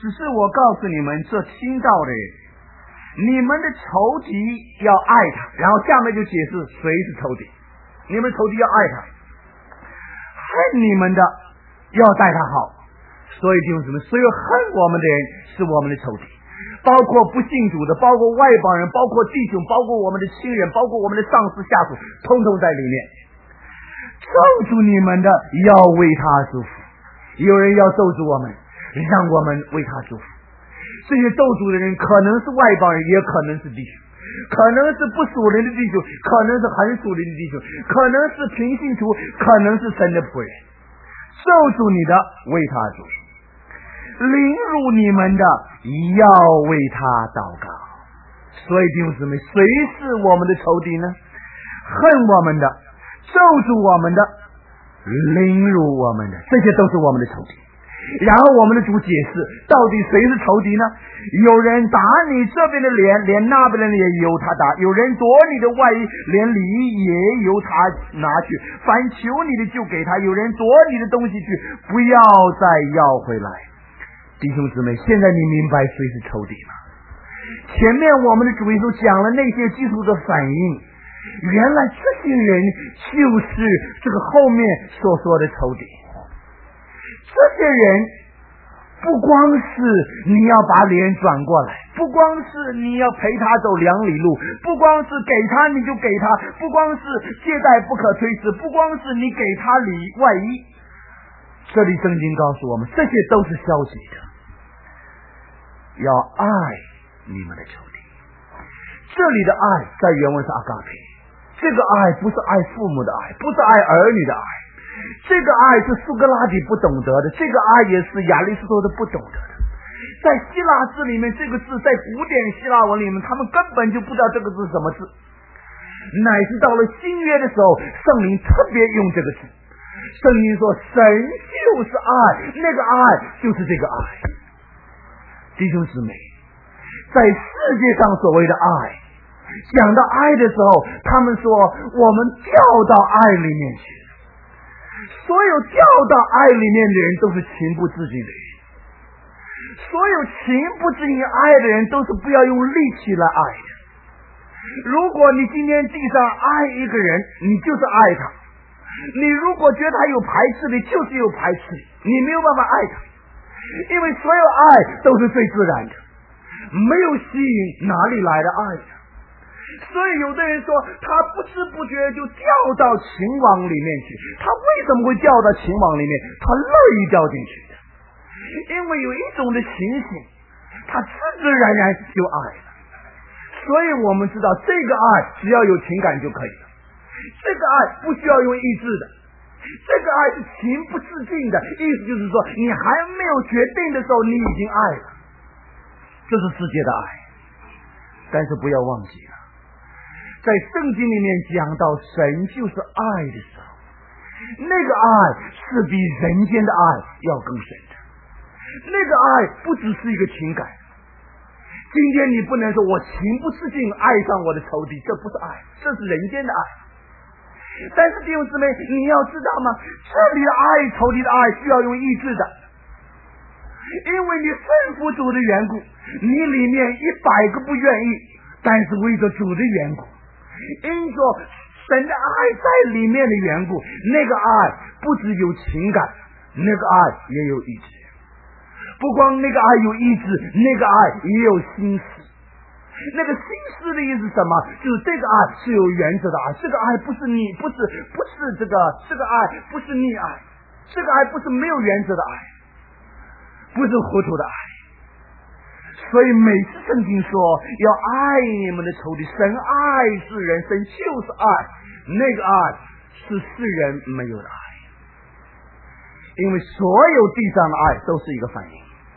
Speaker 1: 只是我告诉你们，这听到的人，你们的仇敌要爱他。然后下面就解释谁是仇敌，你们仇敌要爱他，恨你们的要待他好。所以弟兄姊妹，所有恨我们的人是我们的仇敌，包括不信主的，包括外邦人，包括弟兄，包括我们的亲人，包括我们的上司下属，通通在里面。咒诅你们的要为他祝福，有人要咒诅我们，让我们为他祝福。这些咒诅的人可能是外邦人，也可能是弟兄，可能是不属灵的弟兄，可能是很属灵的弟兄，可能是平信徒，可能是神的仆人。咒诅你的为他祝福，凌辱你们的要为他祷告。所以弟兄姊妹，谁是我们的仇敌呢？恨我们的，咒诅我们的，凌辱我们的，这些都是我们的仇敌。然后我们的主解释，到底谁是仇敌呢？有人打你这边的脸，连那边的脸也由他打；有人夺你的外衣，连里衣也由他拿去。凡求你的就给他，有人夺你的东西去，不要再要回来。弟兄姊妹，现在你明白谁是仇敌吗？前面我们的主耶稣讲了那些基督的反应，原来这些人就是这个后面所说的仇敌。这些人不光是你要把脸转过来，不光是你要陪他走2里路，不光是给他你就给他，不光是借贷不可推辞，不光是你给他里外衣。这里圣经告诉我们，这些都是消极的，要爱你们的仇敌。这里的爱在原文是阿嘎培，这个爱不是爱父母的爱，不是爱儿女的爱，这个爱是苏格拉底不懂得的，这个爱也是亚里士多德不懂得的。在希腊字里面，这个字在古典希腊文里面，他们根本就不知道这个字什么字，乃是到了新约的时候，圣灵特别用这个字。圣经说神就是爱，那个爱就是这个爱。弟兄姊妹，在世界上所谓的爱，讲到爱的时候，他们说我们掉到爱里面去。所有掉到爱里面的人都是情不自禁的人，所有情不自禁爱的人都是不要用力气来爱的。如果你今天地上爱一个人，你就是爱他；你如果觉得他有排斥力，就是有排斥力，你没有办法爱他。因为所有爱都是最自然的，没有吸引，哪里来的爱呢？所以有的人说他不知不觉就掉到情网里面去，他为什么会掉到情网里面？他乐意掉进去的，因为有一种的情形，他自自然然就爱了。所以我们知道这个爱只要有情感就可以了，这个爱不需要用意志的，这个爱是情不自禁的，意思就是说你还没有决定的时候你已经爱了，这是世界的爱。但是不要忘记了，在圣经里面讲到神就是爱的时候，那个爱是比人间的爱要更深的，那个爱不只是一个情感。今天你不能说我情不自禁爱上我的仇敌，这不是爱，这是人间的爱。但是弟兄姊妹，你要知道吗？这里的爱，仇敌的爱需要用意志的，因为你顺服主的缘故，你里面100个不愿意，但是为着主的缘故，因着神的爱在里面的缘故，那个爱不只有情感，那个爱也有意志。不光那个爱有意志，那个爱也有心思。那个心思的意思是什么？就是这个爱是有原则的爱，这个爱不是这个爱不是溺爱，这个爱不是没有原则的爱，不是糊涂的爱。所以每次圣经说要爱你们的仇敌，神爱世人，神就是爱，那个爱是世人没有的爱，因为所有地上的爱都是一个反应，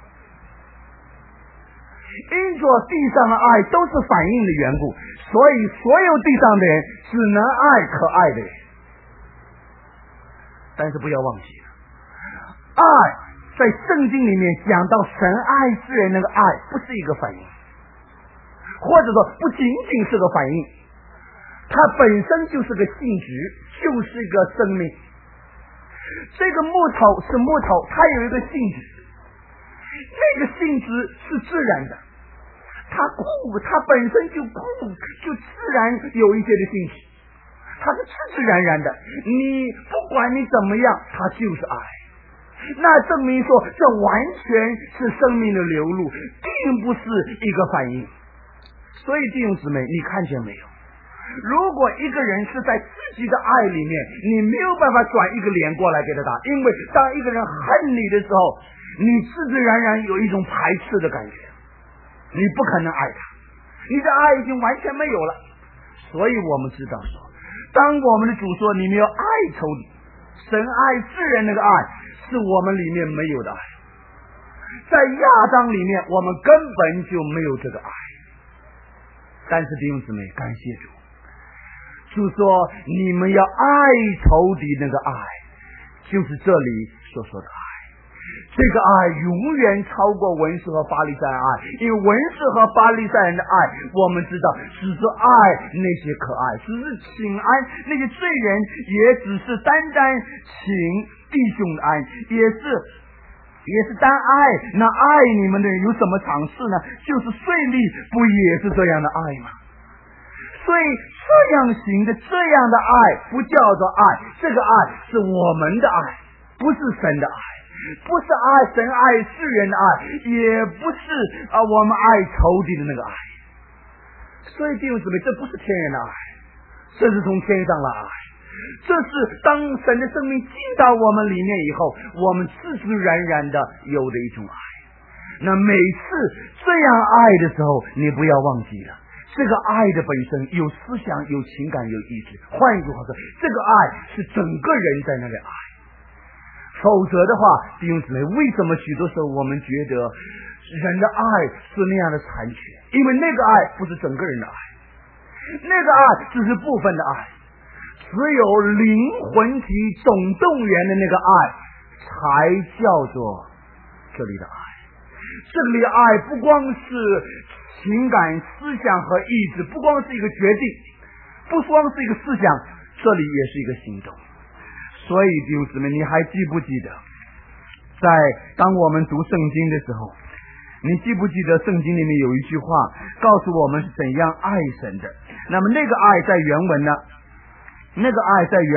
Speaker 1: 因着地上的爱都是反应的缘故，所以所有地上的人只能爱可爱的人。但是不要忘记了，爱在圣经里面讲到神爱世人，那个爱不是一个反应，或者说不仅仅是个反应，它本身就是个性质，就是一个生命。这个木头是木头，它有一个性质， 那个性质是自然的，它本身就自然有一些的性质，它是自然然的，你不管你怎么样，它就是爱。那证明说这完全是生命的流露，并不是一个反应。所以弟兄姊妹，你看见没有，如果一个人是在自己的爱里面，你没有办法转一个脸过来给他打，因为当一个人恨你的时候，你自自然然有一种排斥的感觉，你不可能爱他，你的爱已经完全没有了。所以我们知道说，当我们的主说你们要爱仇敌，神爱世人那个爱是我们里面没有的爱，在亚当里面我们根本就没有这个爱。但是弟兄姊妹，感谢主，主说你们要爱仇敌那个爱，就是这里所说的爱。这个爱永远超过文士和法利赛人爱，因为文士和法利赛人的爱我们知道只是爱那些可爱，只是请安那些罪人，也只是单请弟兄的安，也是单爱那爱你们的人。有什么尝试呢？就是税吏不也是这样的爱吗？所以这样行的这样的爱不叫做爱，这个爱是我们的爱，不是神的爱，不是爱神爱世人的爱，也不是我们爱仇敌的那个爱。所以弟兄姊妹，这不是天然的爱，这是从天上的爱，这是当神的生命进到我们里面以后，我们自自然然的有的一种爱。那每次这样爱的时候，你不要忘记了，这个爱的本身有思想、有情感、有意志。换一句话说，这个爱是整个人在那里爱。否则的话，弟兄姊妹，为什么许多时候我们觉得人的爱是那样的残缺？因为那个爱不是整个人的爱，那个爱只是部分的爱，只有灵魂体总动员的那个爱才叫做这里的爱。这里的爱不光是情感、思想和意志，不光是一个决定，不光是一个思想，这里也是一个行动。所以弟兄姊妹，你还记不记得在当我们读圣经的时候，你记不记得圣经里面有一句话告诉我们是怎样爱神的？那么那个爱在原文呢，也是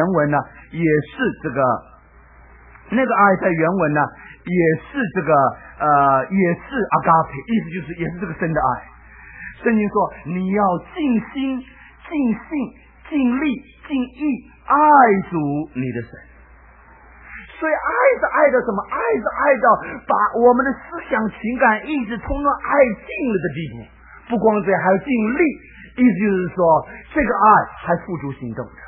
Speaker 1: 阿嘎培，意思就是也是这个神的爱。圣经说你要尽心、尽性、尽力、尽意爱主你的神。所以爱是爱到什么？爱是爱到把我们的思想、情感、意志通通爱尽了的地步。不光这样，还要尽力，意思就是说这个爱还付诸行动的。